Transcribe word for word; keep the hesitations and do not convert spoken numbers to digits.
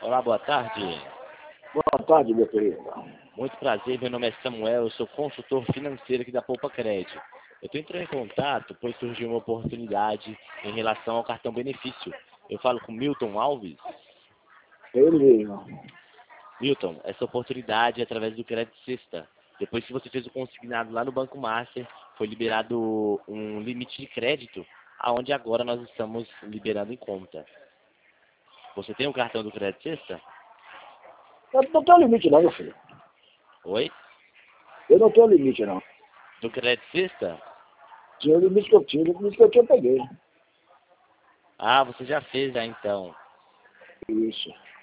Olá, boa tarde. Boa tarde, meu querido. Muito prazer, meu nome é Samuel, eu sou consultor financeiro aqui da Poupa Crédito. Eu estou entrando em contato, pois surgiu uma oportunidade em relação ao cartão benefício. Eu falo com Milton Alves. Ele mesmo. Milton, essa oportunidade é através do Crédito Sexta. Depois que você fez o consignado lá no Banco Master, foi liberado um limite de crédito, aonde agora nós estamos liberando em conta. Você tem o cartão do Crédito Sexta? Eu não tenho limite não, meu filho. Oi? Eu não tenho limite não. Do Crédito Sexta? Tinha o limite que eu tinha, o limite que eu tinha eu peguei. Ah, você já fez já então. Isso.